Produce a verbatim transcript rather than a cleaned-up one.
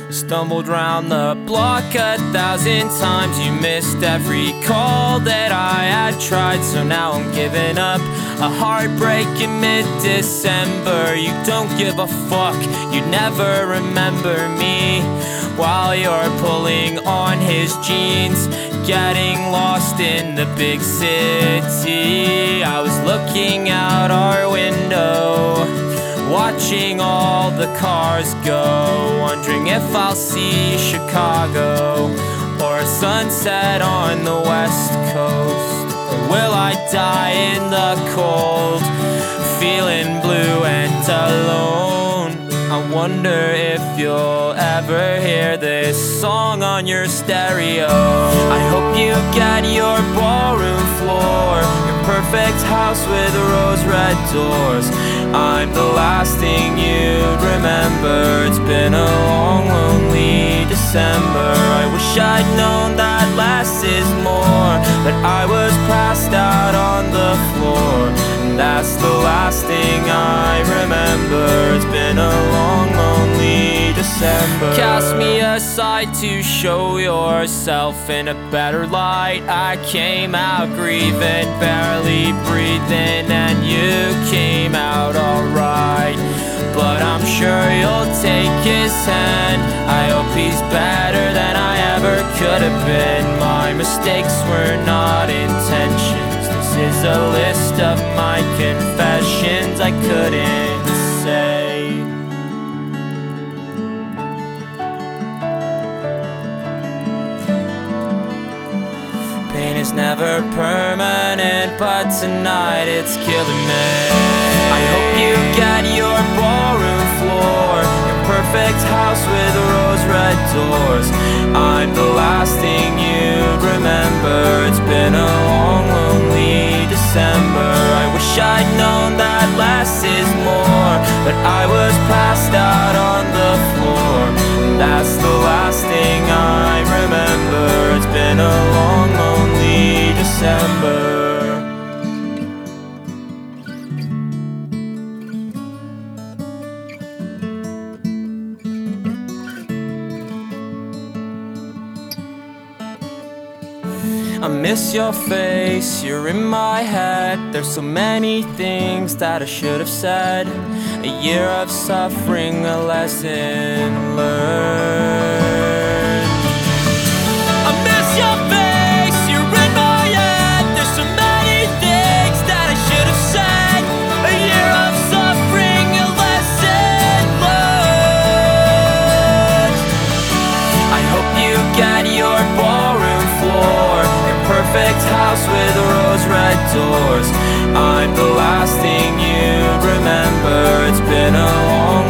Stumbled round the block a thousand times. You missed every call that I had tried, so now I'm giving up. A heartbreak in mid-December. You don't give a fuck, you never remember me. While you're pulling on his jeans, getting lost in the big city. I was looking out our window, watching all the cars go, wondering if I'll see Chicago or a sunset on the west coast. Or will I die in the cold, feeling blue and alone? I wonder if you'll ever hear this song on your stereo. I hope you get your ballroom floor, your perfect house with rose red doors. I'm the last thing you'd remember. It's been a long, lonely December. I wish I'd known that less is more, but I was passed out on the floor, and that's the last thing I remember. It's been a long, lonely December. Cast me aside to show yourself in a better light. I came out grieving, barely breathing, and you came out alright. But I'm sure you'll take his hand. I hope he's better than I ever could have been. My mistakes were not intentions. This is a list of my confessions I couldn't say. Pain is never permanent, but tonight it's killing me. I hope you get your ballroom floor, your perfect house with rose red doors. I'm the last thing you'd remember. It's been a long, lonely December. I wish I'd known that less is more, but I was passed out on the floor, and that's the last thing I remember. It's been a long, lonely December. I miss your face, you're in my head. There's so many things that I should have said. A year of suffering, a lesson learned. I miss your face, you're in my head. There's so many things that I should have said. A year of suffering, a lesson learned. I hope you get your ballroom floor, perfect house with rose red doors. I'm the last thing you'd remember. It's been a long